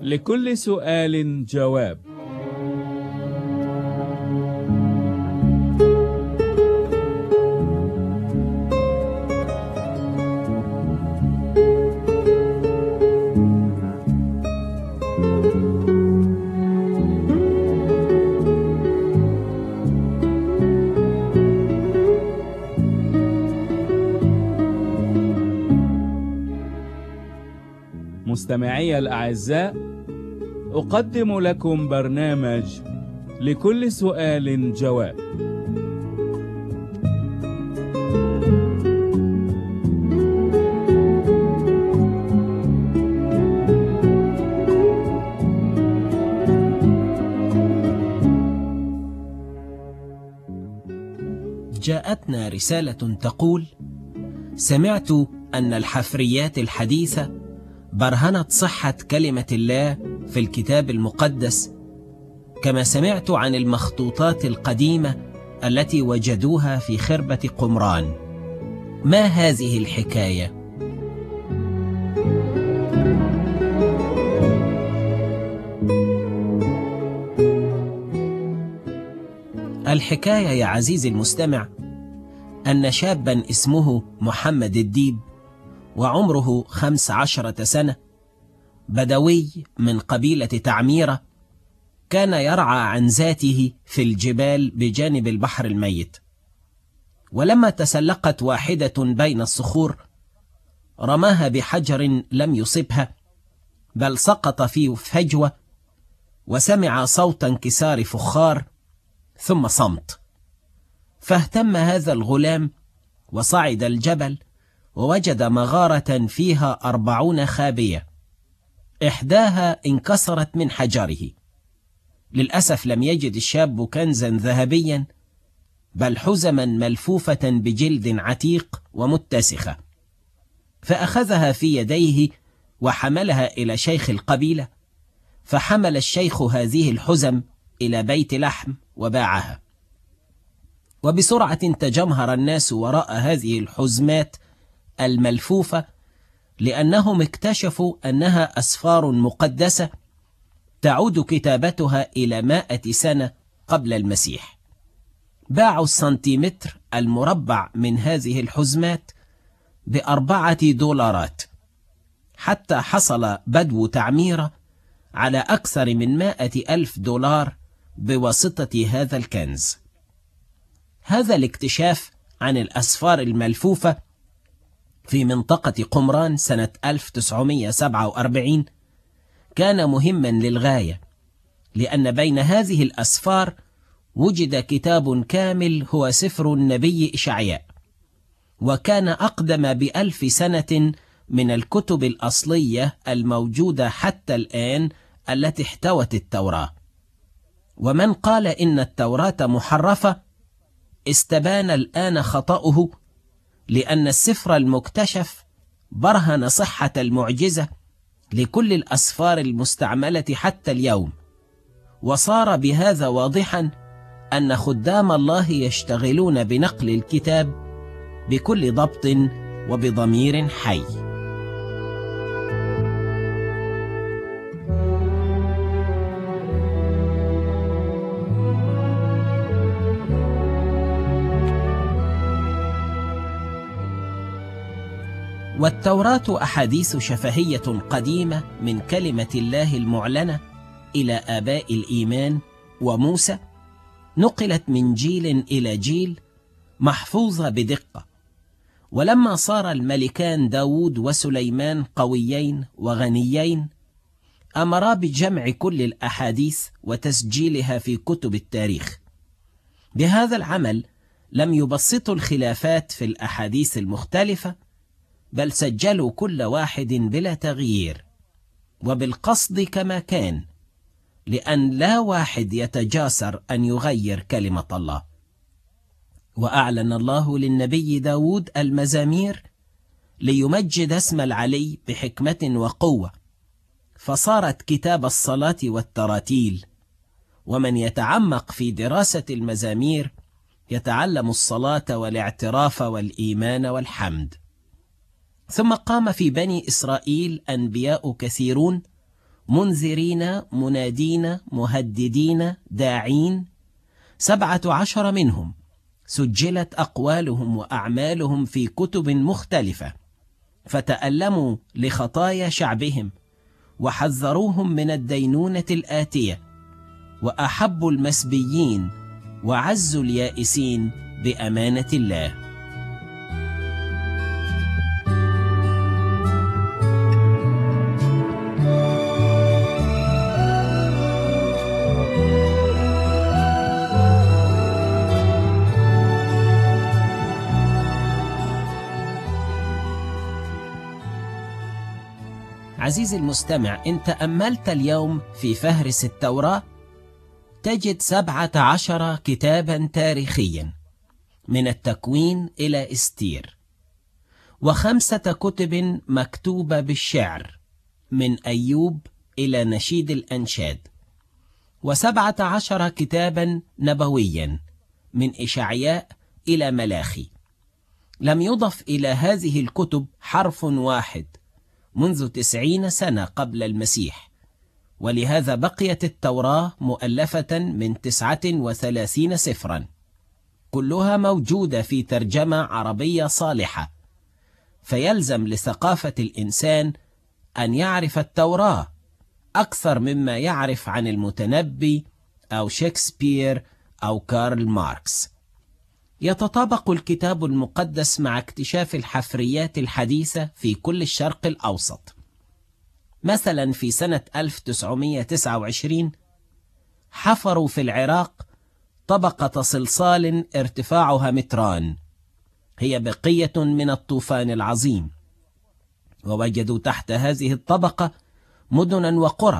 لكل سؤال جواب. مستمعي الأعزاء، أقدم لكم برنامج لكل سؤال جواب. جاءتنا رسالة تقول: سمعت أن الحفريات الحديثة برهنت صحة كلمة الله في الكتاب المقدس، كما سمعت عن المخطوطات القديمة التي وجدوها في خربة قمران. ما هذه الحكاية؟ الحكاية يا عزيزي المستمع أن شابا اسمه محمد الديب، وعمره 15 سنة، بدوي من قبيلة تعميرة، كان يرعى عن ذاته في الجبال بجانب البحر الميت. ولما تسلقت واحدة بين الصخور رماها بحجر لم يصبها، بل سقط في فجوة، وسمع صوت انكسار فخار ثم صمت. فاهتم هذا الغلام وصعد الجبل، ووجد مغارة فيها 40 خابية، إحداها انكسرت من حجره. للأسف لم يجد الشاب كنزا ذهبيا، بل حزما ملفوفة بجلد عتيق ومتسخة. فأخذها في يديه وحملها إلى شيخ القبيلة، فحمل الشيخ هذه الحزم إلى بيت لحم وباعها. وبسرعة تجمهر الناس وراء هذه الحزمات الملفوفة، لأنهم اكتشفوا أنها أسفار مقدسة تعود كتابتها إلى 100 سنة قبل المسيح. باعوا السنتيمتر المربع من هذه الحزمات ب$4، حتى حصل بدو تعميرة على أكثر من $100,000 بواسطة هذا الكنز. هذا الاكتشاف عن الأسفار الملفوفة في منطقة قمران سنة 1947 كان مهما للغاية، لأن بين هذه الأسفار وجد كتاب كامل هو سفر النبي إشعياء، وكان أقدم ب1000 سنة من الكتب الأصلية الموجودة حتى الآن التي احتوت التوراة. ومن قال إن التوراة محرفة استبان الآن خطأه، لأن السفر المكتشف برهن صحة المعجزة لكل الأسفار المستعملة حتى اليوم. وصار بهذا واضحا أن خدام الله يشتغلون بنقل الكتاب بكل ضبط وبضمير حي. والتوراة أحاديث شفهية قديمة من كلمة الله المعلنة إلى آباء الإيمان وموسى، نقلت من جيل إلى جيل، محفوظة بدقة. ولما صار الملكان داود وسليمان قويين وغنيين، أمرا بجمع كل الأحاديث وتسجيلها في كتب التاريخ. بهذا العمل لم يبسطوا الخلافات في الأحاديث المختلفة، بل سجلوا كل واحد بلا تغيير وبالقصد كما كان، لأن لا واحد يتجاسر أن يغير كلمة الله. وأعلن الله للنبي داود المزامير ليمجد اسم العلي بحكمة وقوة، فصارت كتاب الصلاة والتراتيل. ومن يتعمق في دراسة المزامير يتعلم الصلاة والاعتراف والإيمان والحمد. ثم قام في بني إسرائيل أنبياء كثيرون، منذرين منادين مهددين داعين، 17 منهم سجلت أقوالهم وأعمالهم في كتب مختلفة، فتألموا لخطايا شعبهم وحذروهم من الدينونة الآتية، وأحبوا المسبيين وعزوا اليائسين بأمانة الله. عزيزي المستمع، إن تأملت اليوم في فهرس التوراة تجد 17 كتابا تاريخيا من التكوين إلى استير، و5 كتب مكتوبة بالشعر من أيوب إلى نشيد الأنشاد، و17 كتابا نبويا من إشعياء إلى ملاخي. لم يضف إلى هذه الكتب حرف واحد منذ 90 سنة قبل المسيح، ولهذا بقيت التوراة مؤلفة من 39 سفرا، كلها موجودة في ترجمة عربية صالحة. فيلزم لثقافة الإنسان أن يعرف التوراة أكثر مما يعرف عن المتنبي أو شكسبير أو كارل ماركس. يتطابق الكتاب المقدس مع اكتشاف الحفريات الحديثة في كل الشرق الأوسط. مثلا في سنة 1929 حفروا في العراق طبقة صلصال ارتفاعها 2 متر، هي بقية من الطوفان العظيم، ووجدوا تحت هذه الطبقة مدنا وقرى.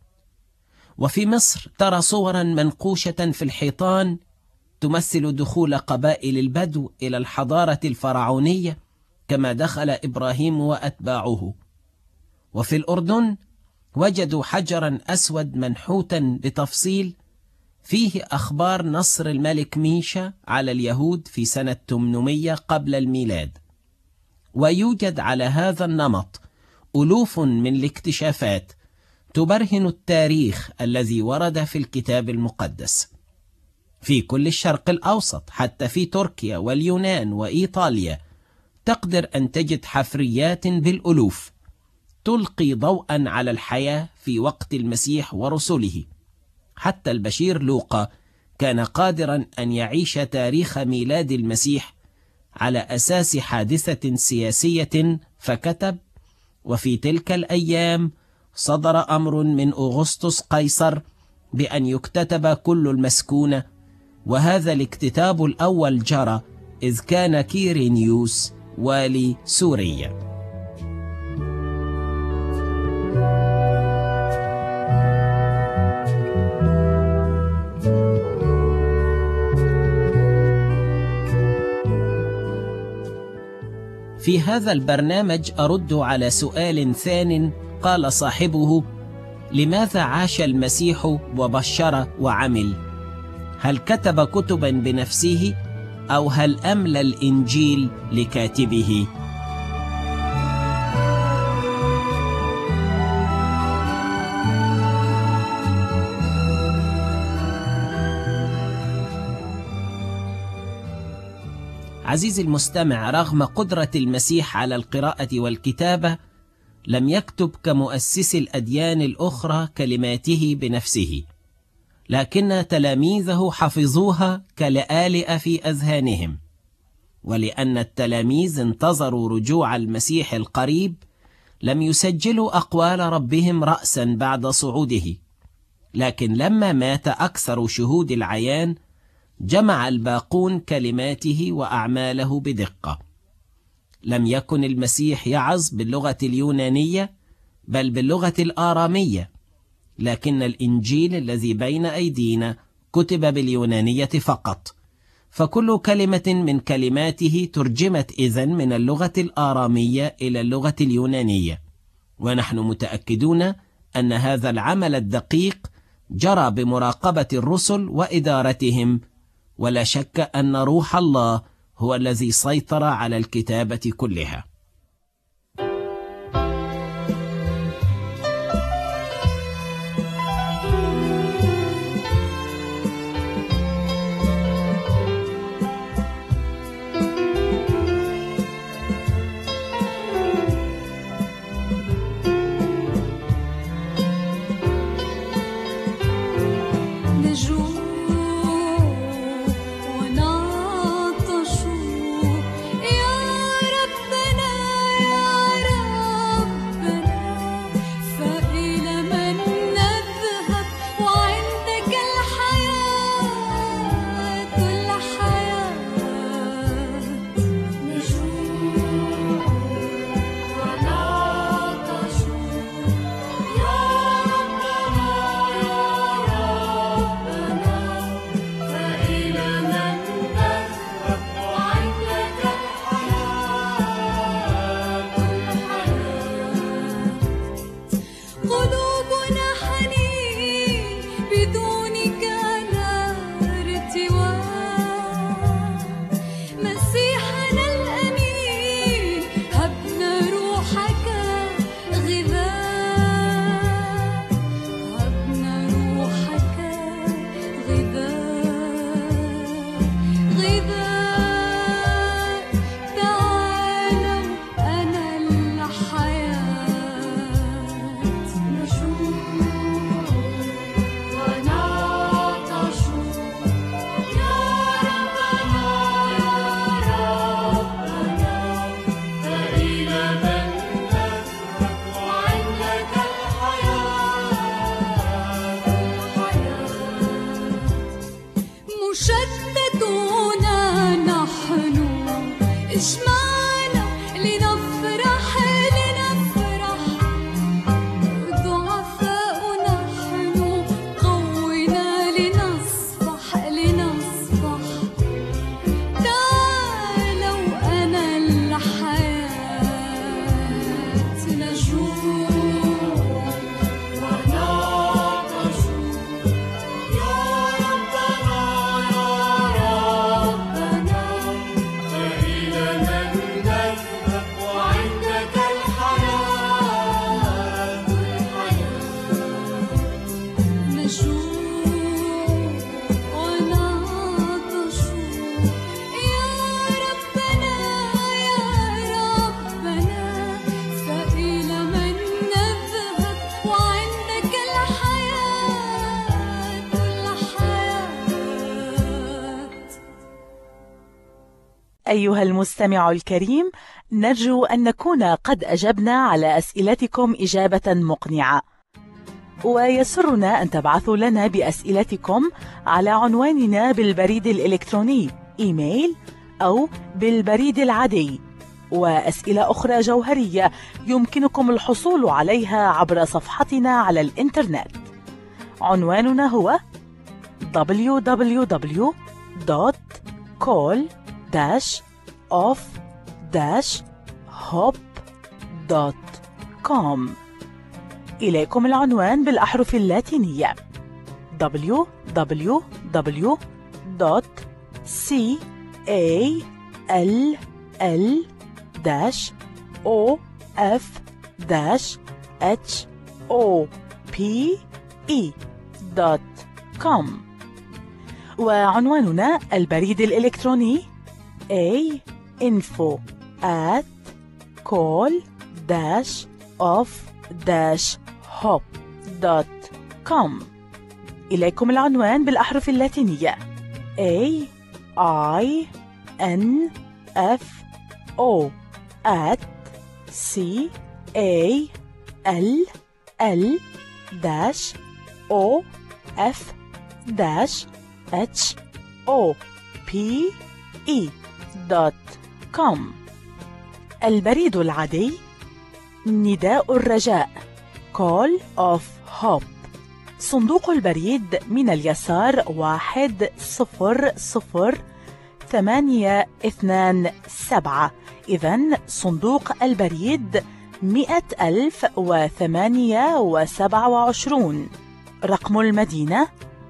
وفي مصر ترى صورا منقوشة في الحيطان تمثل دخول قبائل البدو إلى الحضارة الفرعونية كما دخل إبراهيم وأتباعه. وفي الأردن وجدوا حجرا أسود منحوتا بتفصيل فيه أخبار نصر الملك ميشا على اليهود في سنة 800 قبل الميلاد. ويوجد على هذا النمط ألوف من الاكتشافات تبرهن التاريخ الذي ورد في الكتاب المقدس في كل الشرق الأوسط، حتى في تركيا واليونان وإيطاليا تقدر أن تجد حفريات بالألوف تلقي ضوءا على الحياة في وقت المسيح ورسله. حتى البشير لوقا كان قادرا أن يعيش تاريخ ميلاد المسيح على أساس حادثة سياسية، فكتب: وفي تلك الأيام صدر أمر من أغسطس قيصر بأن يكتتب كل المسكونة، وهذا الاكتتاب الأول جرى إذ كان كيرينيوس والي سوريا. في هذا البرنامج أرد على سؤال ثان قال صاحبه: لماذا عاش المسيح وبشر وعمل؟ هل كتب كتبا بنفسه أو هل أملى الإنجيل لكاتبه؟ عزيزي المستمع، رغم قدرة المسيح على القراءة والكتابة لم يكتب كمؤسس الأديان الأخرى كلماته بنفسه، لكن تلاميذه حفظوها كلآلئ في أذهانهم. ولأن التلاميذ انتظروا رجوع المسيح القريب لم يسجلوا أقوال ربهم رأسا بعد صعوده، لكن لما مات أكثر شهود العيان جمع الباقون كلماته وأعماله بدقة. لم يكن المسيح يعظ باللغة اليونانية بل باللغة الآرامية، لكن الإنجيل الذي بين أيدينا كتب باليونانية فقط، فكل كلمة من كلماته ترجمت إذن من اللغة الآرامية إلى اللغة اليونانية. ونحن متأكدون أن هذا العمل الدقيق جرى بمراقبة الرسل وإدارتهم، ولا شك أن روح الله هو الذي سيطر على الكتابة كلها. أيها المستمع الكريم، نرجو أن نكون قد أجبنا على أسئلتكم إجابة مقنعة، ويسرنا أن تبعثوا لنا بأسئلتكم على عنواننا بالبريد الإلكتروني إيميل أو بالبريد العادي. وأسئلة أخرى جوهرية يمكنكم الحصول عليها عبر صفحتنا على الإنترنت. عنواننا هو www.call-off-hop.com. إليكم العنوان بالأحرف اللاتينية www.call-off-hop.com. وعنواننا البريد الإلكتروني info@call-off-hop.com. إليكم العنوان بالأحرف اللاتينية info@call-off-hop.com. البريد العادي نداء الرجاء Call of Hope. صندوق البريد من اليسار 100-827. إذن صندوق البريد 100,028. رقم المدينة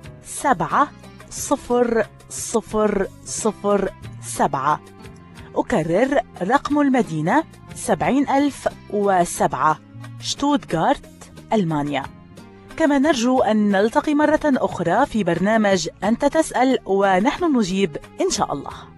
70007. أكرر رقم المدينة 70,007، شتوتغارت، ألمانيا. كما نرجو أن نلتقي مرة أخرى في برنامج أنت تسأل ونحن نجيب إن شاء الله.